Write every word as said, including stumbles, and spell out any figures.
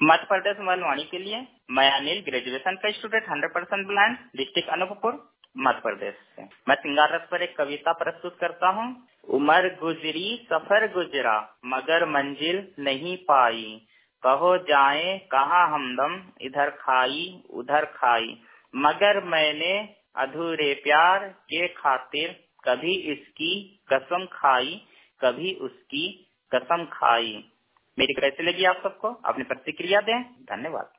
मध्य प्रदेश मनवाणी के लिए मैं अनिल, ग्रेजुएशन का student, hundred percent blind, district Anuppur, Madhya Pradesh से। मैं सिंगार रस पर एक कविता प्रस्तुत करता हूँ। उमर गुजरी सफर गुजरा मगर मंजिल नहीं पाई, कहो जाए कहाँ हमदम, इधर खाई उधर खाई, मगर मैंने अधूरे प्यार के खातिर कभी इसकी कसम खाई, कभी उसकी कसम खाई। मेरी कैसी लगी आप सबको? अपनी प्रतिक्रिया दें। धन्यवाद।